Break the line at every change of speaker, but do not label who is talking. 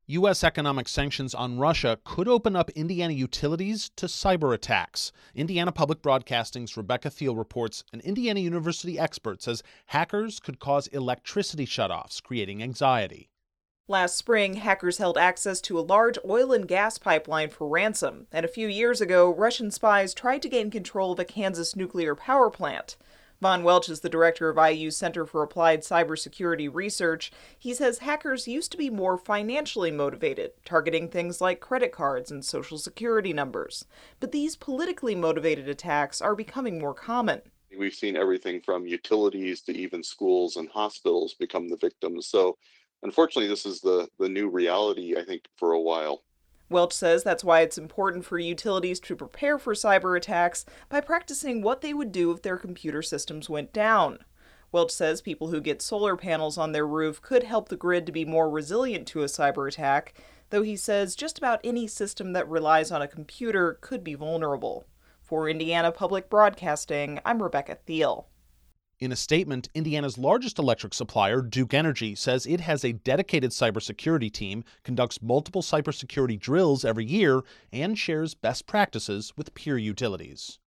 U.S. economic sanctions on Russia could open up Indiana utilities to cyber attacks. Indiana Public Broadcasting's Rebecca Thiel reports an Indiana University expert says hackers could cause electricity shutoffs, creating anxiety.
Last spring, hackers held access to a large oil and gas pipeline for ransom, and a few years ago, Russian spies tried to gain control of a Kansas nuclear power plant. Von Welch is the director of IU's Center for Applied Cybersecurity Research. He says hackers used to be more financially motivated, targeting things like credit cards and social security numbers. But these politically motivated attacks are becoming more common.
We've seen everything from utilities to even schools and hospitals become the victims. So unfortunately, this is the new reality, I think, for a while.
Welch says that's why it's important for utilities to prepare for cyber attacks by practicing what they would do if their computer systems went down. Welch says people who get solar panels on their roof could help the grid to be more resilient to a cyber attack, though he says just about any system that relies on a computer could be vulnerable. For Indiana Public Broadcasting, I'm Rebecca Thiel.
In a statement, Indiana's largest electric supplier, Duke Energy, says it has a dedicated cybersecurity team, conducts multiple cybersecurity drills every year, and shares best practices with peer utilities.